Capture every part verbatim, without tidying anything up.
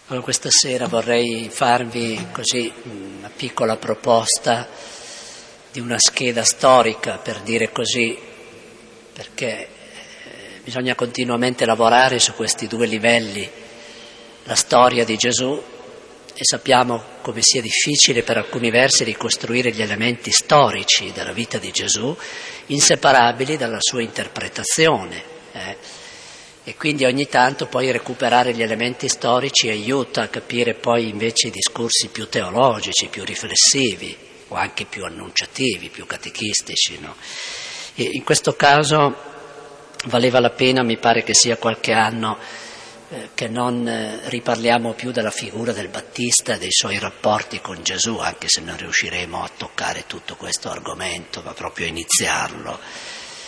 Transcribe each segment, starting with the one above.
Allora, questa sera vorrei farvi così una piccola proposta di una scheda storica, per dire così, perché bisogna continuamente lavorare su questi due livelli, la storia di Gesù, e sappiamo come sia difficile per alcuni versi ricostruire gli elementi storici della vita di Gesù, inseparabili dalla sua interpretazione. Eh. E quindi ogni tanto poi recuperare gli elementi storici aiuta a capire poi invece i discorsi più teologici, più riflessivi o anche più annunciativi, più catechistici, no? E in questo caso valeva la pena, mi pare che sia qualche anno, eh, che non eh, riparliamo più della figura del Battista e dei suoi rapporti con Gesù, anche se non riusciremo a toccare tutto questo argomento, ma proprio a iniziarlo.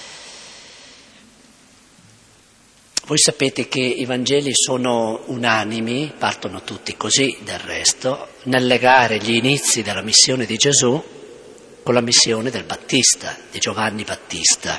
Voi sapete che i Vangeli sono unanimi, partono tutti così del resto, nel legare gli inizi della missione di Gesù con la missione del Battista, di Giovanni Battista.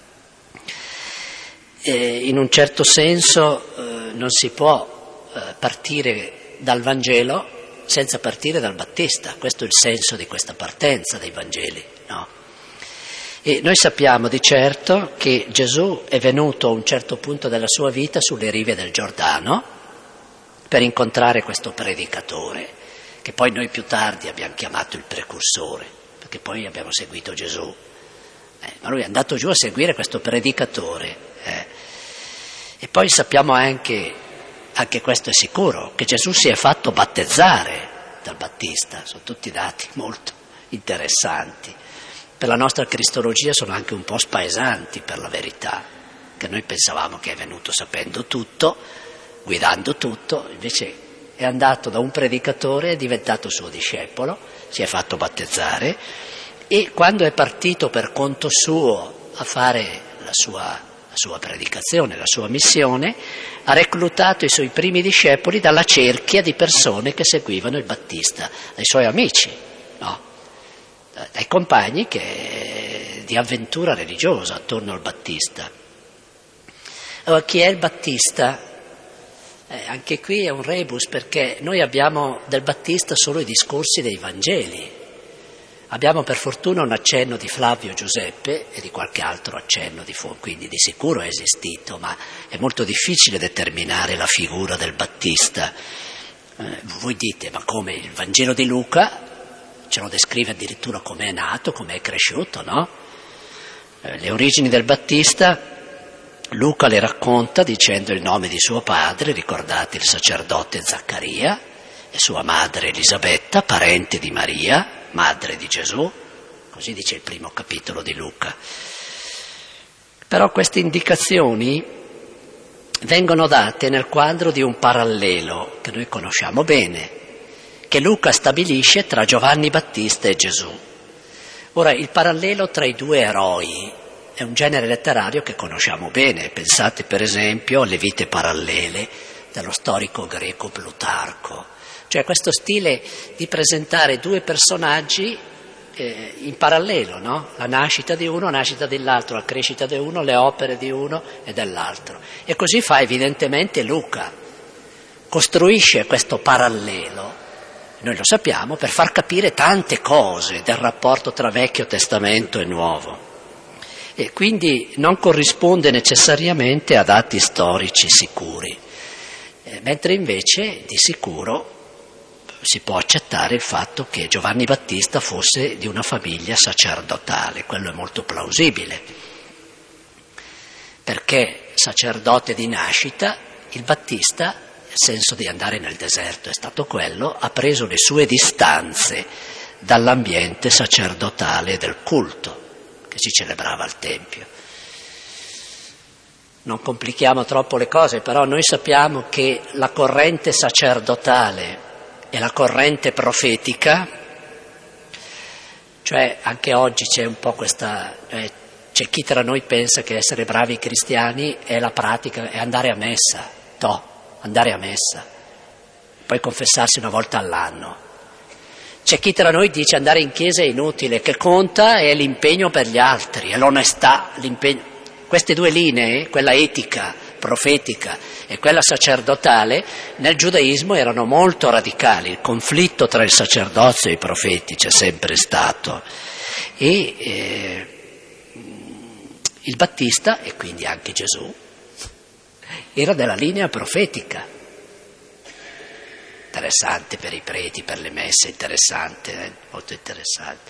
E in un certo senso eh, non si può eh, partire dal Vangelo senza partire dal Battista, questo è il senso di questa partenza dei Vangeli, no? E noi sappiamo di certo che Gesù è venuto a un certo punto della sua vita sulle rive del Giordano per incontrare questo predicatore, che poi noi più tardi abbiamo chiamato il precursore, perché poi abbiamo seguito Gesù. Eh, ma lui è andato giù a seguire questo predicatore. Eh. E poi sappiamo anche, anche questo è sicuro, che Gesù si è fatto battezzare dal Battista. Sono tutti dati molto interessanti. Per la nostra cristologia sono anche un po' spaesanti, per la verità, che noi pensavamo che è venuto sapendo tutto, guidando tutto, invece è andato da un predicatore, è diventato suo discepolo, si è fatto battezzare e quando è partito per conto suo a fare la sua, la sua predicazione, la sua missione, ha reclutato i suoi primi discepoli dalla cerchia di persone che seguivano il Battista, dai suoi amici, no? Dai compagni che, di avventura religiosa attorno al Battista. Allora, chi è il Battista? Eh, anche qui è un rebus, perché noi abbiamo del Battista solo i discorsi dei Vangeli. Abbiamo per fortuna un accenno di Flavio Giuseppe e di qualche altro accenno, di, quindi di sicuro è esistito, ma è molto difficile determinare la figura del Battista. Eh, voi dite, ma come il Vangelo di Luca ce lo descrive addirittura come è nato, come è cresciuto, no? Eh, le origini del Battista Luca le racconta dicendo il nome di suo padre, ricordate il sacerdote Zaccaria, e sua madre Elisabetta, parente di Maria, madre di Gesù, così dice il primo capitolo di Luca. Però queste indicazioni vengono date nel quadro di un parallelo che noi conosciamo bene, che Luca stabilisce tra Giovanni Battista e Gesù. Ora, il parallelo tra i due eroi è un genere letterario che conosciamo bene. Pensate per esempio alle vite parallele dello storico greco Plutarco, cioè questo stile di presentare due personaggi eh, in parallelo, no? La nascita di uno, la nascita dell'altro, la crescita di uno, le opere di uno e dell'altro. E così fa evidentemente Luca, costruisce questo parallelo. Noi lo sappiamo per far capire tante cose del rapporto tra Vecchio Testamento e Nuovo e quindi non corrisponde necessariamente a dati storici sicuri, eh, mentre invece di sicuro si può accettare il fatto che Giovanni Battista fosse di una famiglia sacerdotale, quello è molto plausibile, perché sacerdote di nascita, il Battista, il senso di andare nel deserto è stato quello, ha preso le sue distanze dall'ambiente sacerdotale del culto che si celebrava al Tempio. Non complichiamo troppo le cose, però noi sappiamo che la corrente sacerdotale e la corrente profetica, cioè anche oggi c'è un po' questa, eh, c'è chi tra noi pensa che essere bravi cristiani è la pratica, è andare a messa, no. Andare a messa, poi confessarsi una volta all'anno. C'è chi tra noi dice andare in chiesa è inutile, che conta è l'impegno per gli altri, è l'onestà, l'impegno. Queste due linee, quella etica profetica e quella sacerdotale, nel giudaismo erano molto radicali. Il conflitto tra il sacerdozio e i profeti c'è sempre stato. E eh, il Battista, e quindi anche Gesù, era della linea profetica. Interessante per i preti, per le messe, interessante, eh? molto interessante.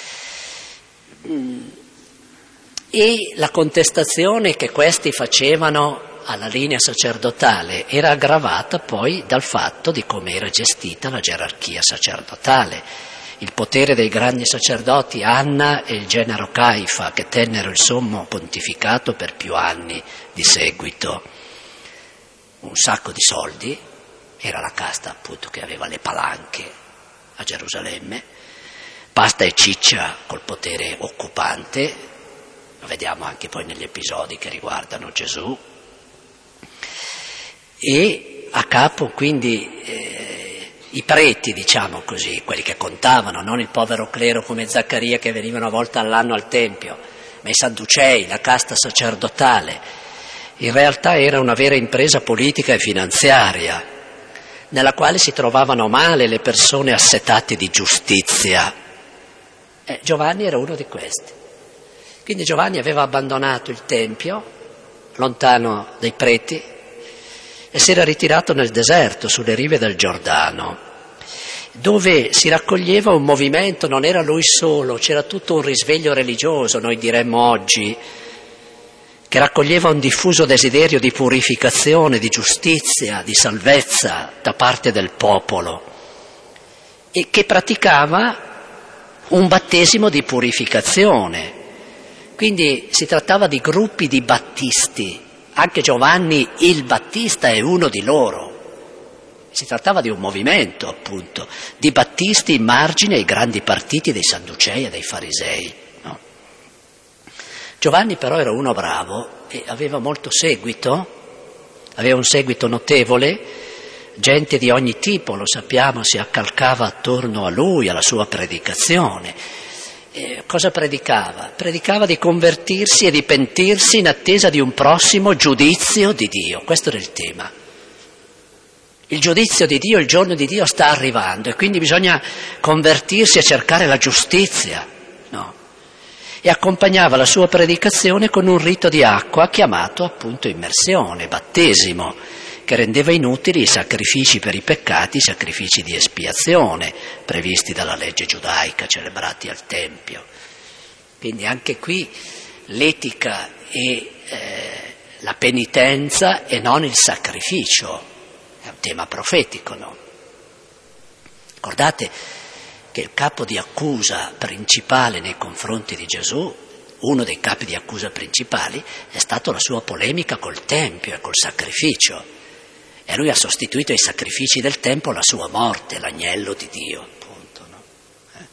E la contestazione che questi facevano alla linea sacerdotale era aggravata poi dal fatto di come era gestita la gerarchia sacerdotale. Il potere dei grandi sacerdoti Anna e il genero Caifa, che tennero il sommo pontificato per più anni di seguito. Un sacco di soldi, era la casta appunto che aveva le palanche a Gerusalemme, pasta e ciccia col potere occupante, lo vediamo anche poi negli episodi che riguardano Gesù, e a capo quindi eh, i preti, diciamo così, quelli che contavano, non il povero clero come Zaccaria che venivano una volta all'anno al Tempio, ma i sadducei, la casta sacerdotale. In realtà era una vera impresa politica e finanziaria, nella quale si trovavano male le persone assetate di giustizia. Eh, Giovanni era uno di questi. Quindi Giovanni aveva abbandonato il Tempio, lontano dai preti, e si era ritirato nel deserto, sulle rive del Giordano, dove si raccoglieva un movimento, non era lui solo, c'era tutto un risveglio religioso, noi diremmo oggi, che raccoglieva un diffuso desiderio di purificazione, di giustizia, di salvezza da parte del popolo e che praticava un battesimo di purificazione. Quindi si trattava di gruppi di battisti, anche Giovanni il Battista è uno di loro. Si trattava di un movimento, appunto, di battisti in margine ai grandi partiti dei Sadducei e dei Farisei. Giovanni però era uno bravo e aveva molto seguito, aveva un seguito notevole, gente di ogni tipo, lo sappiamo, si accalcava attorno a lui, alla sua predicazione. Eh, cosa predicava? Predicava di convertirsi e di pentirsi in attesa di un prossimo giudizio di Dio, questo era il tema. Il giudizio di Dio, il giorno di Dio sta arrivando e quindi bisogna convertirsi e cercare la giustizia, no? E accompagnava la sua predicazione con un rito di acqua chiamato appunto immersione, battesimo, che rendeva inutili i sacrifici per i peccati, i sacrifici di espiazione previsti dalla legge giudaica, celebrati al Tempio. Quindi anche qui l'etica e eh, la penitenza e non il sacrificio, è un tema profetico, no? Ricordate che il capo di accusa principale nei confronti di Gesù, uno dei capi di accusa principali, è stato la sua polemica col Tempio e col sacrificio. E lui ha sostituito ai sacrifici del Tempio la sua morte, l'agnello di Dio, appunto. No? Eh.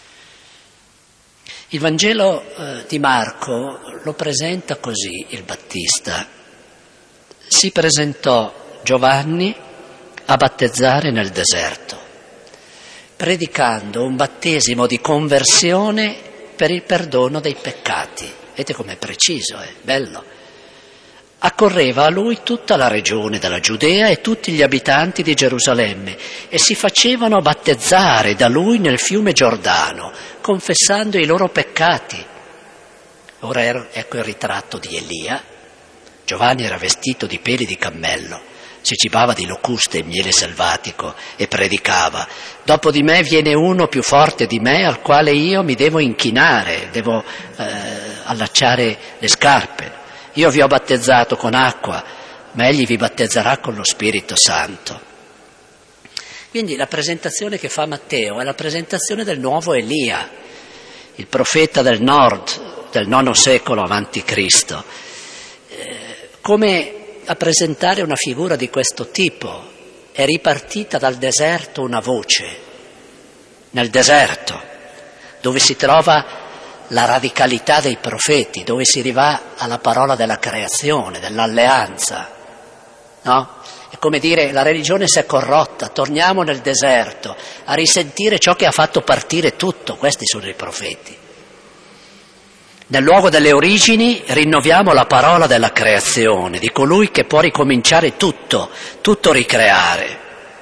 Il Vangelo eh, di Marco lo presenta così, il Battista. Si presentò Giovanni a battezzare nel deserto, predicando un battesimo di conversione per il perdono dei peccati. Vedete com'è preciso, è bello. Accorreva a lui tutta la regione della Giudea e tutti gli abitanti di Gerusalemme e si facevano battezzare da lui nel fiume Giordano, confessando i loro peccati. Ora ecco il ritratto di Elia. Giovanni era vestito di peli di cammello, si cibava di locuste e miele selvatico e predicava: dopo di me viene uno più forte di me al quale io mi devo inchinare, devo eh, allacciare le scarpe. Io vi ho battezzato con acqua, ma egli vi battezzerà con lo Spirito Santo. Quindi la presentazione che fa Matteo è la presentazione del nuovo Elia, il profeta del nord del nono secolo avanti Cristo. Eh, come a presentare una figura di questo tipo è ripartita dal deserto una voce, nel deserto, dove si trova la radicalità dei profeti, dove si arriva alla parola della creazione, dell'alleanza, no? È come dire: la religione si è corrotta, torniamo nel deserto a risentire ciò che ha fatto partire tutto. Questi sono i profeti. Nel luogo delle origini rinnoviamo la parola della creazione, di colui che può ricominciare tutto, tutto ricreare.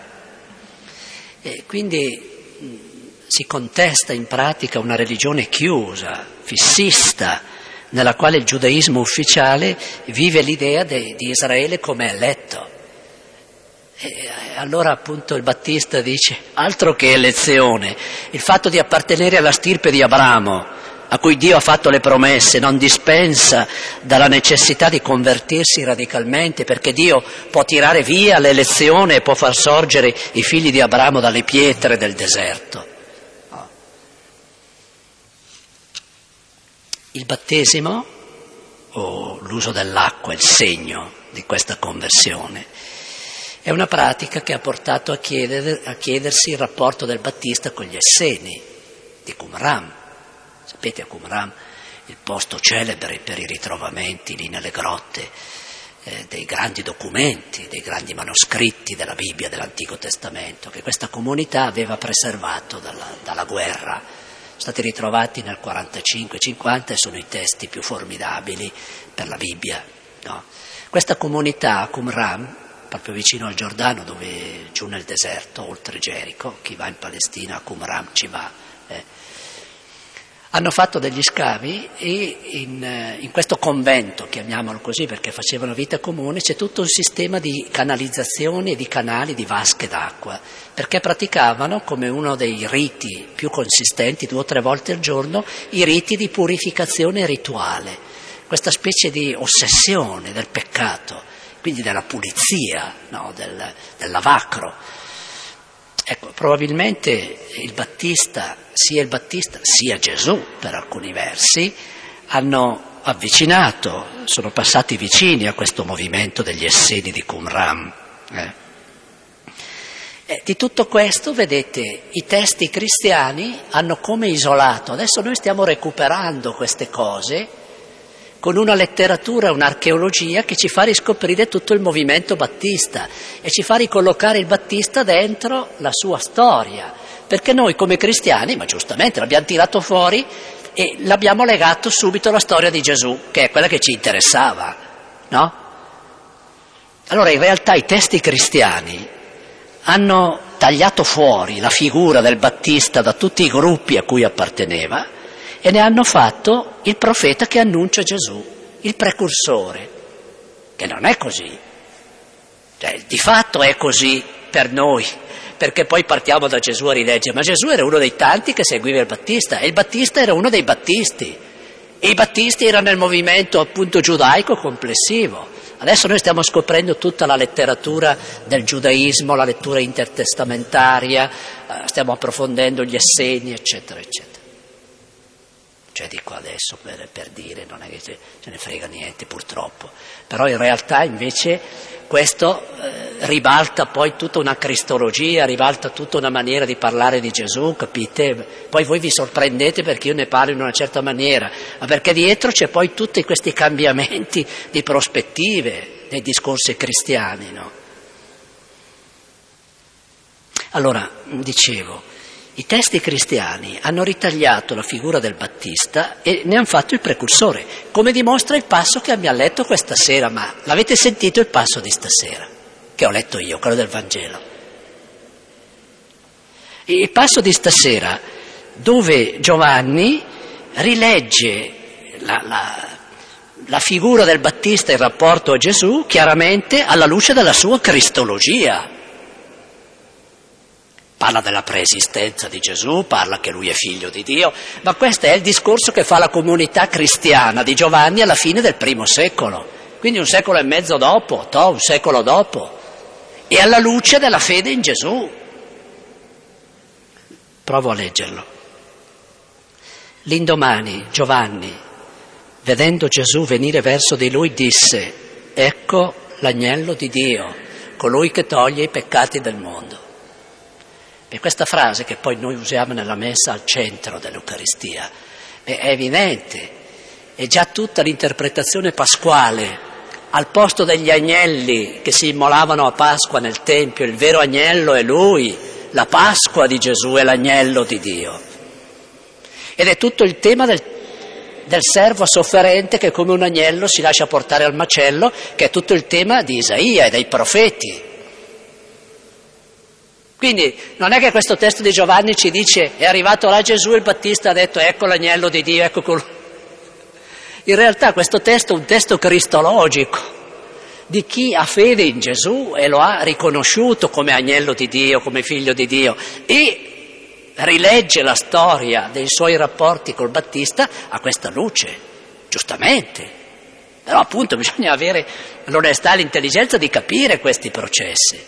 E quindi si contesta in pratica una religione chiusa, fissista, nella quale il giudaismo ufficiale vive l'idea de, di Israele come eletto. E allora appunto il Battista dice, altro che elezione, il fatto di appartenere alla stirpe di Abramo, a cui Dio ha fatto le promesse, non dispensa dalla necessità di convertirsi radicalmente, perché Dio può tirare via l'elezione e può far sorgere i figli di Abramo dalle pietre del deserto. No. Il battesimo, o l'uso dell'acqua, è il segno di questa conversione. È una pratica che ha portato a, chiedere, a chiedersi il rapporto del Battista con gli Esseni di Qumran. Sapete, a Qumran, il posto celebre per i ritrovamenti lì nelle grotte eh, dei grandi documenti, dei grandi manoscritti della Bibbia dell'Antico Testamento, che questa comunità aveva preservato dalla, dalla guerra. Sono stati ritrovati nel quarantacinque cinquanta e sono i testi più formidabili per la Bibbia. No? Questa comunità a Qumran, proprio vicino al Giordano, dove giù nel deserto, oltre Gerico, chi va in Palestina a Qumran ci va, eh, hanno fatto degli scavi e in, in questo convento, chiamiamolo così perché facevano vita comune, c'è tutto un sistema di canalizzazioni e di canali, di vasche d'acqua, perché praticavano come uno dei riti più consistenti, due o tre volte al giorno, i riti di purificazione rituale, questa specie di ossessione del peccato, quindi della pulizia, no, del, del lavacro. Ecco, probabilmente il Battista, sia il Battista sia Gesù, per alcuni versi, hanno avvicinato, sono passati vicini a questo movimento degli Esseni di Qumran. Eh. E di tutto questo, vedete, i testi cristiani hanno come isolato, adesso noi stiamo recuperando queste cose, con una letteratura, un'archeologia che ci fa riscoprire tutto il movimento battista e ci fa ricollocare il Battista dentro la sua storia, perché noi come cristiani, ma giustamente l'abbiamo tirato fuori e l'abbiamo legato subito alla storia di Gesù, che è quella che ci interessava, no? Allora in realtà i testi cristiani hanno tagliato fuori la figura del Battista da tutti i gruppi a cui apparteneva e ne hanno fatto il profeta che annuncia Gesù, il precursore, che non è così. Cioè, di fatto è così per noi, perché poi partiamo da Gesù a rileggere, ma Gesù era uno dei tanti che seguiva il Battista, e il Battista era uno dei Battisti, e i Battisti erano nel movimento appunto giudaico complessivo. Adesso noi stiamo scoprendo tutta la letteratura del giudaismo, la lettura intertestamentaria, stiamo approfondendo gli Esseni, eccetera, eccetera. Cioè dico adesso per, per dire, non è che ce, ce ne frega niente purtroppo, però in realtà invece questo eh, ribalta poi tutta una cristologia, ribalta tutta una maniera di parlare di Gesù, capite? Poi voi vi sorprendete perché io ne parlo in una certa maniera, ma perché dietro c'è poi tutti questi cambiamenti di prospettive nei discorsi cristiani, no? Allora, dicevo, i testi cristiani hanno ritagliato la figura del Battista e ne hanno fatto il precursore, come dimostra il passo che abbiamo letto questa sera, ma l'avete sentito il passo di stasera, che ho letto io, quello del Vangelo. Il passo di stasera, dove Giovanni rilegge la, la, la figura del Battista in rapporto a Gesù, chiaramente alla luce della sua cristologia. Parla della preesistenza di Gesù, parla che lui è figlio di Dio, ma questo è il discorso che fa la comunità cristiana di Giovanni alla fine del primo secolo, quindi un secolo e mezzo dopo, to, un secolo dopo, e alla luce della fede in Gesù. Provo a leggerlo. L'indomani Giovanni, vedendo Gesù venire verso di lui, disse: ecco l'agnello di Dio, colui che toglie i peccati del mondo. E questa frase che poi noi usiamo nella messa al centro dell'Eucaristia è evidente, è già tutta l'interpretazione pasquale. Al posto degli agnelli che si immolavano a Pasqua nel Tempio, il vero agnello è lui, la Pasqua di Gesù è l'agnello di Dio. Ed è tutto il tema del, del servo sofferente che come un agnello si lascia portare al macello, che è tutto il tema di Isaia e dei profeti. Quindi non è che questo testo di Giovanni ci dice è arrivato là Gesù e il Battista ha detto ecco l'agnello di Dio, ecco quello. In realtà questo testo è un testo cristologico di chi ha fede in Gesù e lo ha riconosciuto come agnello di Dio, come figlio di Dio, e rilegge la storia dei suoi rapporti col Battista a questa luce, giustamente. Però appunto bisogna avere l'onestà e l'intelligenza di capire questi processi.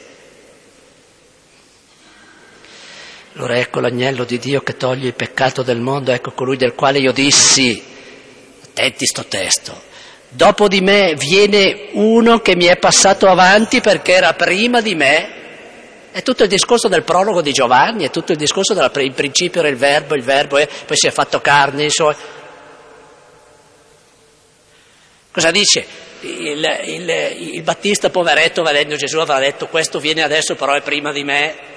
Allora ecco l'agnello di Dio che toglie il peccato del mondo, ecco colui del quale io dissi, attenti sto testo, dopo di me viene uno che mi è passato avanti perché era prima di me. È tutto il discorso del prologo di Giovanni, è tutto il discorso del in principio era il verbo, il verbo è, poi si è fatto carne, i suoi. Cosa dice? Il, il, il Battista poveretto vedendo Gesù aveva detto questo viene adesso però è prima di me.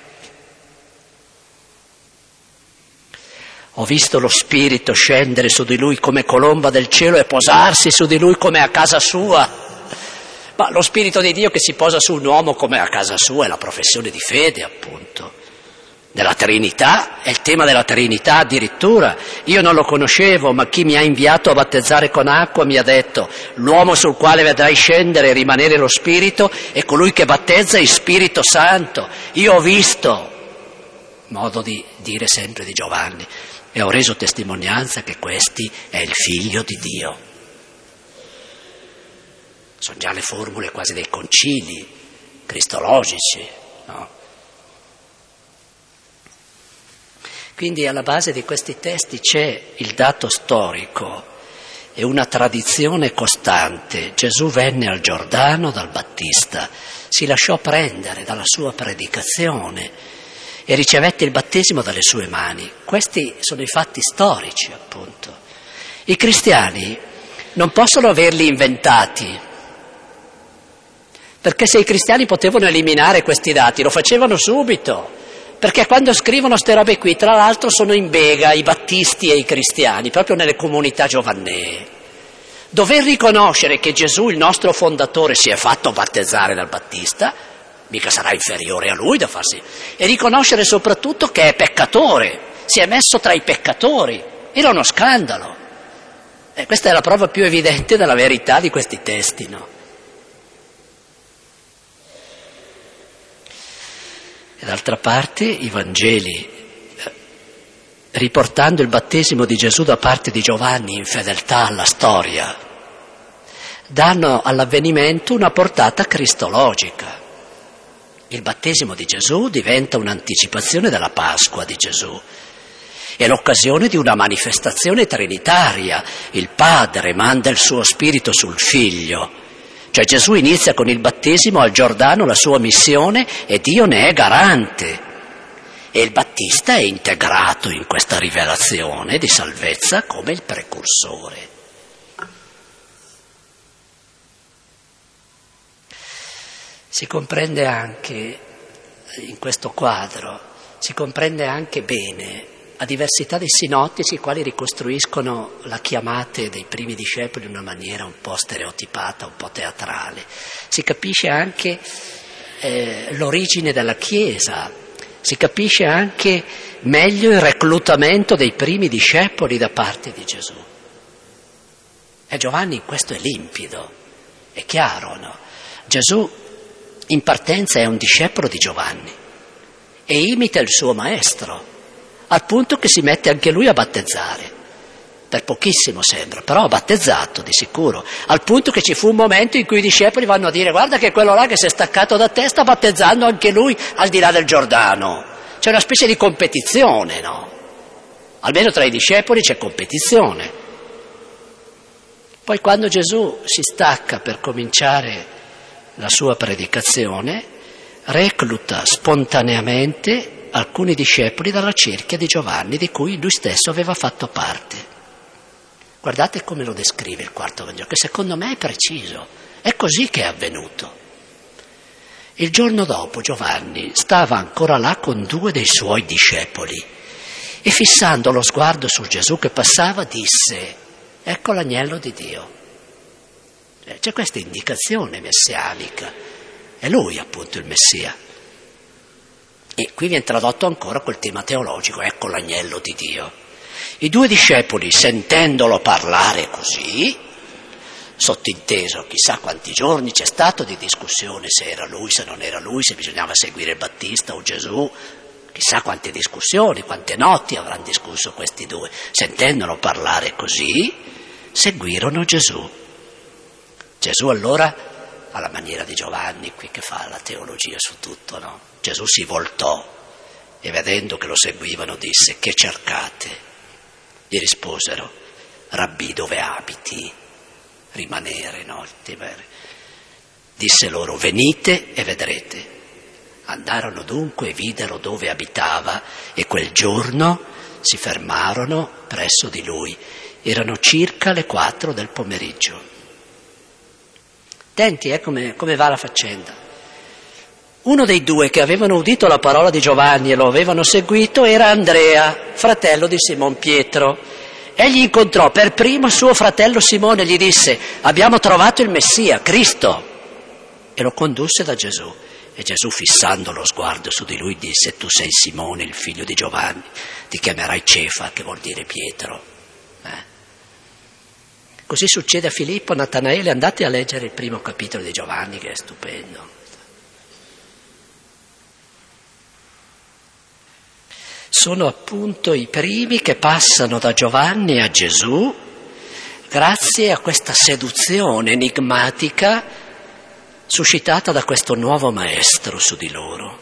Ho visto lo Spirito scendere su di lui come colomba del cielo e posarsi su di lui come a casa sua. Ma lo Spirito di Dio che si posa su un uomo come a casa sua è la professione di fede, appunto, della Trinità, è il tema della Trinità addirittura. Io non lo conoscevo, ma chi mi ha inviato a battezzare con acqua mi ha detto l'uomo sul quale vedrai scendere e rimanere lo Spirito è colui che battezza il Spirito Santo. Io ho visto, modo di dire sempre di Giovanni, e ho reso testimonianza che questi è il Figlio di Dio. Sono già le formule quasi dei concili cristologici, no? Quindi alla base di questi testi c'è il dato storico e una tradizione costante. Gesù venne al Giordano dal Battista, si lasciò prendere dalla sua predicazione e ricevette il battesimo dalle sue mani. Questi sono i fatti storici, appunto. I cristiani non possono averli inventati, perché se i cristiani potevano eliminare questi dati lo facevano subito, perché quando scrivono ste robe qui, tra l'altro sono in bega i battisti e i cristiani, proprio nelle comunità giovannee. Dover riconoscere che Gesù, il nostro fondatore, si è fatto battezzare dal Battista, mica sarà inferiore a lui da farsi, e riconoscere soprattutto che è peccatore, si è messo tra i peccatori, era uno scandalo. E questa è la prova più evidente della verità di questi testi, no? E d'altra parte i Vangeli, riportando il battesimo di Gesù da parte di Giovanni in fedeltà alla storia, danno all'avvenimento una portata cristologica. Il battesimo di Gesù diventa un'anticipazione della Pasqua di Gesù. È l'occasione di una manifestazione trinitaria. Il Padre manda il suo Spirito sul Figlio. Cioè Gesù inizia con il battesimo al Giordano la sua missione e Dio ne è garante. E il Battista è integrato in questa rivelazione di salvezza come il precursore. Si comprende anche, in questo quadro, si comprende anche bene la diversità dei sinottici, i quali ricostruiscono la chiamata dei primi discepoli in una maniera un po' stereotipata, un po' teatrale. Si capisce anche eh, l'origine della Chiesa, si capisce anche meglio il reclutamento dei primi discepoli da parte di Gesù. E Giovanni in questo è limpido, è chiaro, no? Gesù in partenza è un discepolo di Giovanni e imita il suo maestro, al punto che si mette anche lui a battezzare. Per pochissimo sembra, però ha battezzato di sicuro, al punto che ci fu un momento in cui i discepoli vanno a dire guarda che quello là che si è staccato da te sta battezzando anche lui al di là del Giordano. C'è una specie di competizione, no? Almeno tra i discepoli c'è competizione. Poi quando Gesù si stacca per cominciare la sua predicazione, recluta spontaneamente alcuni discepoli dalla cerchia di Giovanni, di cui lui stesso aveva fatto parte. Guardate come lo descrive il quarto Vangelo, che secondo me è preciso. È così che è avvenuto. Il giorno dopo Giovanni stava ancora là con due dei suoi discepoli e fissando lo sguardo su Gesù che passava disse: ecco l'agnello di Dio. C'è questa indicazione messianica, è lui appunto il Messia. E qui viene tradotto ancora quel tema teologico, ecco l'agnello di Dio. I due discepoli, sentendolo parlare così, sottinteso, chissà quanti giorni c'è stato di discussione se era lui, se non era lui, se bisognava seguire il Battista o Gesù, chissà quante discussioni, quante notti avranno discusso questi due. Sentendolo parlare così, seguirono Gesù. Gesù allora, alla maniera di Giovanni, qui che fa la teologia su tutto, no? Gesù si voltò e vedendo che lo seguivano disse: che cercate? Gli risposero: Rabbì, dove abiti? Rimanere, no? Disse loro: venite e vedrete. Andarono dunque e videro dove abitava e quel giorno si fermarono presso di lui. Erano circa le quattro del pomeriggio. Attenti, eh, come, come va la faccenda. Uno dei due che avevano udito la parola di Giovanni e lo avevano seguito era Andrea, fratello di Simon Pietro. Egli incontrò per primo suo fratello Simone e gli disse: abbiamo trovato il Messia, Cristo. E lo condusse da Gesù. E Gesù, fissando lo sguardo su di lui, disse: tu sei Simone, il figlio di Giovanni, ti chiamerai Cefa, che vuol dire Pietro. Eh? Così succede a Filippo, Natanaele, andate a leggere il primo capitolo di Giovanni, che è stupendo. Sono appunto i primi che passano da Giovanni a Gesù grazie a questa seduzione enigmatica suscitata da questo nuovo maestro su di loro.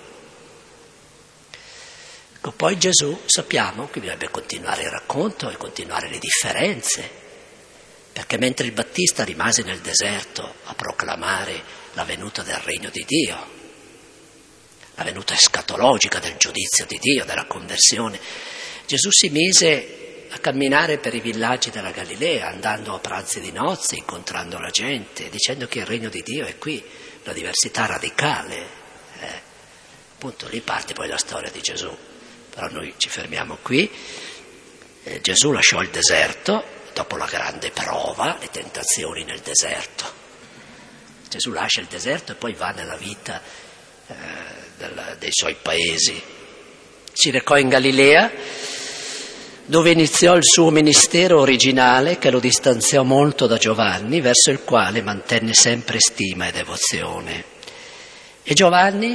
Ecco, poi Gesù, sappiamo che bisognerebbe continuare il racconto e continuare le differenze, perché mentre il Battista rimase nel deserto a proclamare la venuta del regno di Dio, la venuta escatologica del giudizio di Dio, della conversione, Gesù si mise a camminare per i villaggi della Galilea, andando a pranzi di nozze, incontrando la gente, dicendo che il regno di Dio è qui, la diversità radicale. Eh, appunto lì parte poi la storia di Gesù, però noi ci fermiamo qui. Eh, Gesù lasciò il deserto, dopo la grande prova, le tentazioni nel deserto. Gesù lascia il deserto e poi va nella vita eh, del, dei suoi paesi. Si recò in Galilea, dove iniziò il suo ministero originale, che lo distanziò molto da Giovanni, verso il quale mantenne sempre stima e devozione. E Giovanni,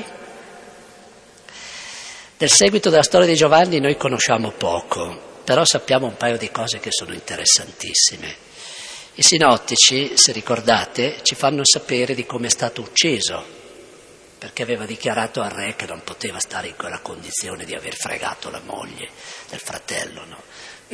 del seguito della storia di Giovanni noi conosciamo poco, però sappiamo un paio di cose che sono interessantissime. I sinottici, se ricordate, ci fanno sapere di come è stato ucciso, perché aveva dichiarato al re che non poteva stare in quella condizione di aver fregato la moglie del fratello, no?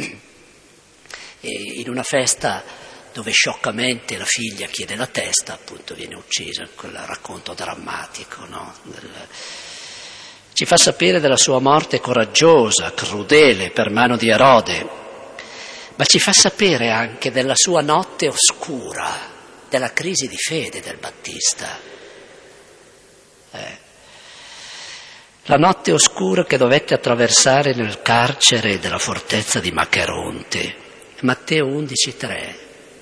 E in una festa dove scioccamente la figlia chiede la testa, appunto viene uccisa, in quel racconto drammatico, no? Del... Ci fa sapere della sua morte coraggiosa, crudele, per mano di Erode, ma ci fa sapere anche della sua notte oscura, della crisi di fede del Battista. Eh. La notte oscura che dovette attraversare nel carcere della fortezza di Macheronte. Matteo undici tre.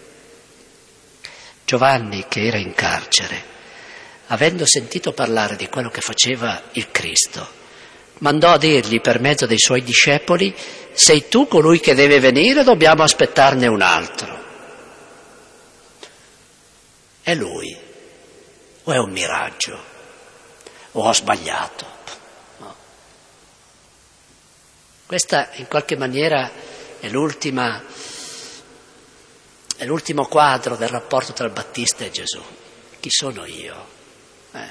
Giovanni, che era in carcere, avendo sentito parlare di quello che faceva il Cristo, mandò a dirgli per mezzo dei suoi discepoli: sei tu colui che deve venire o dobbiamo aspettarne un altro? È lui o è un miraggio? O ho sbagliato? No. Questa in qualche maniera è l'ultima, è l'ultimo quadro del rapporto tra il Battista e Gesù. Chi sono io? Eh.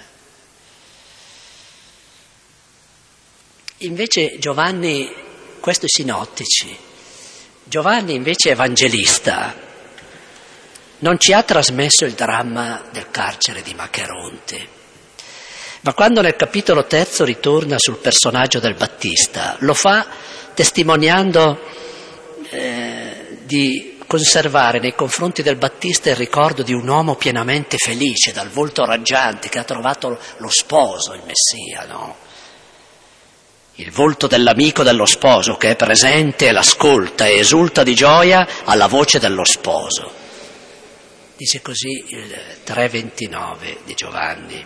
Invece Giovanni, questo i sinottici, Giovanni invece evangelista, non ci ha trasmesso il dramma del carcere di Macheronte, ma quando nel capitolo terzo ritorna sul personaggio del Battista, lo fa testimoniando eh, di conservare nei confronti del Battista il ricordo di un uomo pienamente felice, dal volto raggiante, che ha trovato lo sposo, il Messia, no? il volto dell'amico dello sposo che è presente, l'ascolta e esulta di gioia alla voce dello sposo. Dice così il tre ventinove di Giovanni.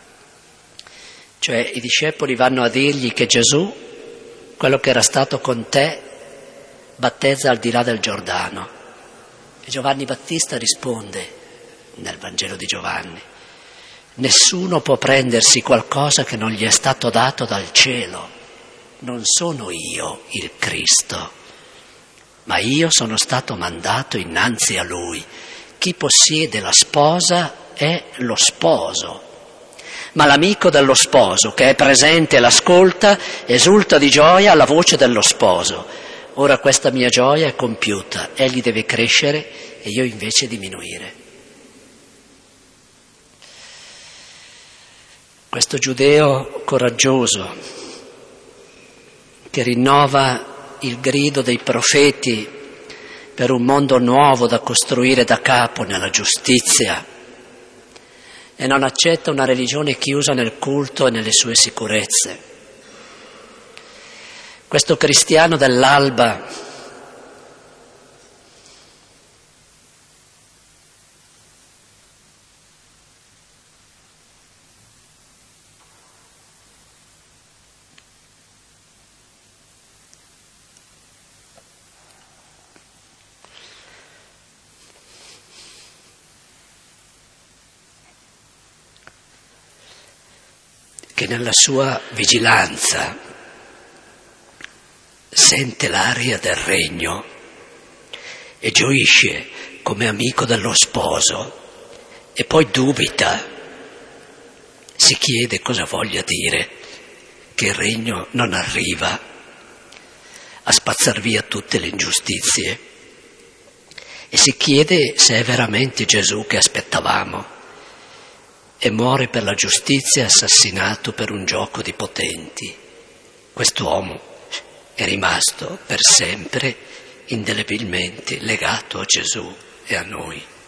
Cioè i discepoli vanno a dirgli che Gesù, quello che era stato con te, battezza al di là del Giordano. E Giovanni Battista risponde nel Vangelo di Giovanni: nessuno può prendersi qualcosa che non gli è stato dato dal cielo. Non sono io il Cristo, ma io sono stato mandato innanzi a Lui. Chi possiede la sposa è lo sposo. Ma l'amico dello sposo, che è presente e l'ascolta, esulta di gioia alla voce dello sposo. Ora questa mia gioia è compiuta, egli deve crescere e io invece diminuire. Questo giudeo coraggioso, che rinnova il grido dei profeti per un mondo nuovo da costruire da capo nella giustizia, e non accetta una religione chiusa nel culto e nelle sue sicurezze. Questo cristiano dell'alba che nella sua vigilanza sente l'aria del regno e gioisce come amico dello sposo e poi dubita, si chiede cosa voglia dire che il regno non arriva a spazzar via tutte le ingiustizie, e si chiede se è veramente Gesù che aspettavamo, e muore per la giustizia assassinato per un gioco di potenti. Quest'uomo è rimasto per sempre indelebilmente legato a Gesù e a noi.